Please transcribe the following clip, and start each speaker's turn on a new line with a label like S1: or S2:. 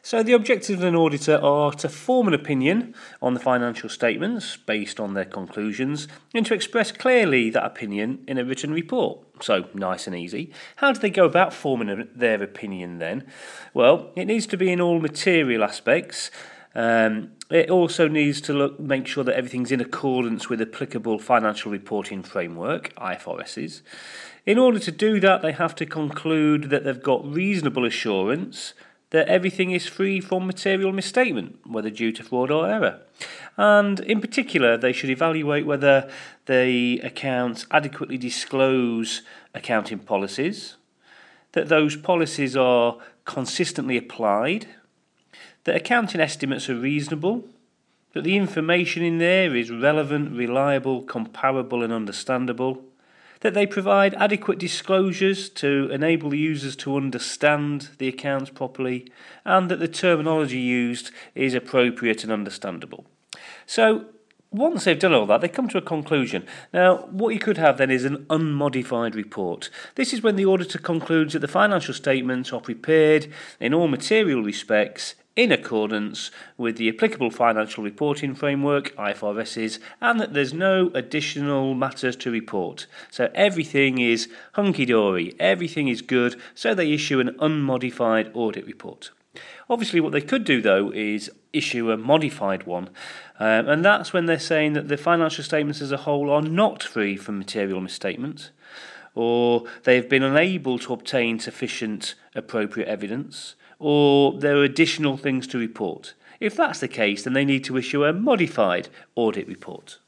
S1: So the objectives of an auditor are to form an opinion on the financial statements based on their conclusions and to express clearly that opinion in a written report. So nice and easy. How do they go about forming their opinion then? Well, it needs to be in all material aspects. It also needs to make sure that everything's in accordance with applicable financial reporting framework, IFRSs. In order to do that, they have to conclude that they've got reasonable assurance that everything is free from material misstatement, whether due to fraud or error. And in particular, they should evaluate whether the accounts adequately disclose accounting policies, that those policies are consistently applied, that accounting estimates are reasonable, that the information in there is relevant, reliable, comparable and understandable, that they provide adequate disclosures to enable users to understand the accounts properly, and that the terminology used is appropriate and understandable. So once they've done all that, they come to a conclusion. Now, what you could have then is an unmodified report. This is when the auditor concludes that the financial statements are prepared in all material respects in accordance with the applicable financial reporting framework, IFRSs, and that there's no additional matters to report. So everything is hunky-dory, everything is good, so they issue an unmodified audit report. Obviously, what they could do, though, is issue a modified one, and that's when they're saying that the financial statements as a whole are not free from material misstatement, or they have been unable to obtain sufficient appropriate evidence, or there are additional things to report. If that's the case, then they need to issue a modified audit report.